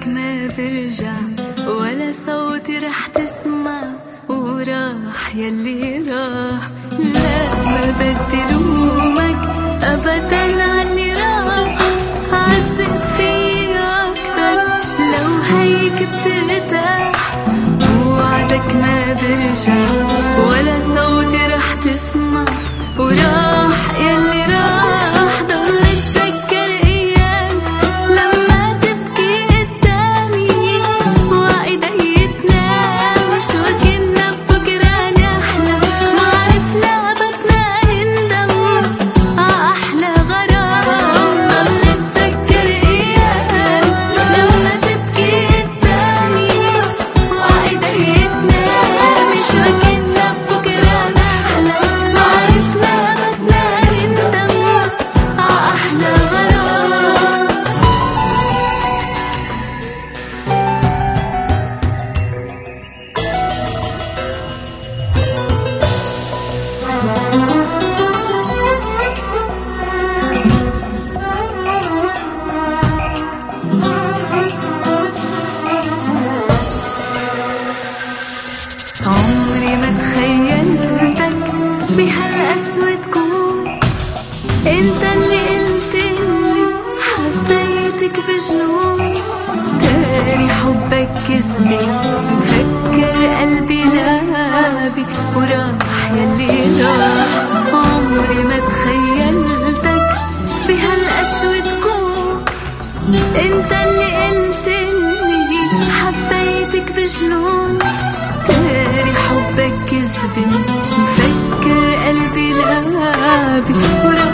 وعدك ما برجع ولا صوتي رح تسمع، وراح يلي راح. لا ما بدي لومك أبداً عاللي راح، عذب فيه أكتر لو هيك بترتاح. وعدك ما برجع ولا صوتي رح تسمع، وراح يلي راح. ضل اتذكر ايام لما تبكي قدامي، وعيدي تنام شو كنا ببكرة نحلم. ما عرفنا بدنا نندم عأحلى غرام. ضل اتذكر ايام لما تبكي قدامي، وعيدي تنام شو كنا ببكرة نحلم. ما عرفنا بدنا نندم عأحلى غرام. عمري ما تخيلتك بهالقسوة تكون انت اللي قلتلي حبيتك بجنون. داري حبك كذبي مفكر قلبي لابي، وراح يلي راح. عمري ما تخيلتك بهالقسوة تكون انت اللي قلتلي حبيتك بجنون. داري حبك كذبي مفكر قلبي لابي،